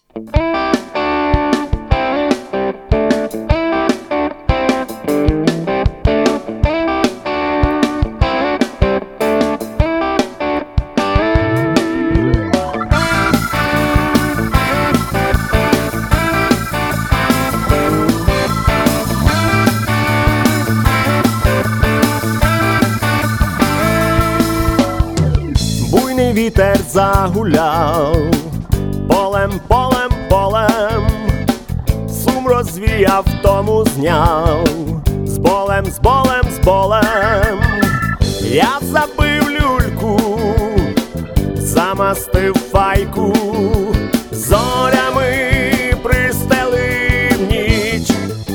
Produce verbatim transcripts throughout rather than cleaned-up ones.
Буйний вітер загуляв полем, полем, полем, сум розвіяв, тому зняв, з болем, з болем, з болем. Я забив люльку, замастив файку, зорями пристелив ніч.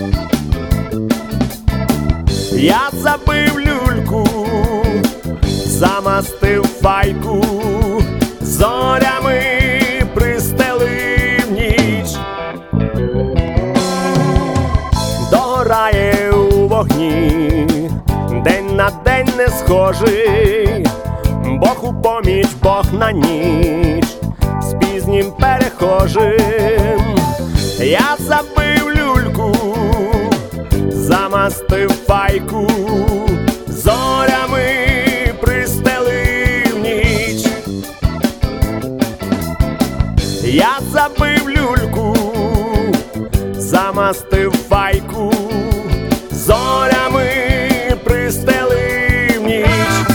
Я забив люльку, замастив файку, зорями пристелив ніч. Догорає у вогні, день на день не схожий, Бог у поміч, Бог на ніч, з пізнім перехожим. Я забив люльку, замастив файку, зорями пристелив ніч. Я забив люльку, замастив файку, зорями пристелив ніч.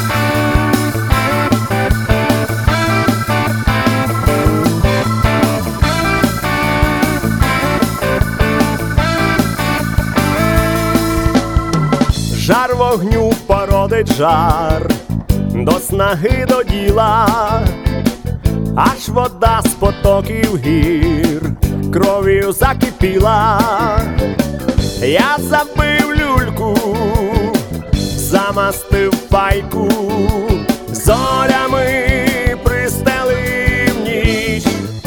Жар вогню породить жар, до снаги до діла, аж вода з потоків гір кров'ю закипіла. Я забив люльку, замастив файку, зорями пристелив ніч.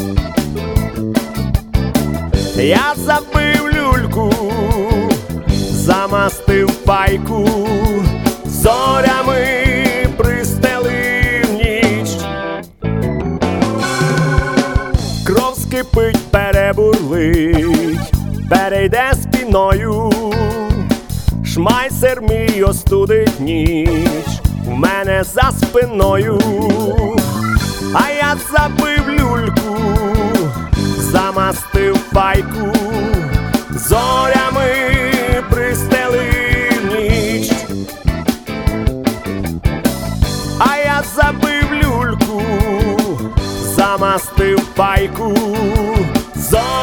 Я забив люльку, замастив файку, зорями пристелив ніч. Кров скипить, перебурлить, перейде спіною, шмайсер мій остудить ніч в мене за спиною. А я забив люльку, замастив файку, зорями пристелив ніч. А я забив люльку, замастив файку, зорями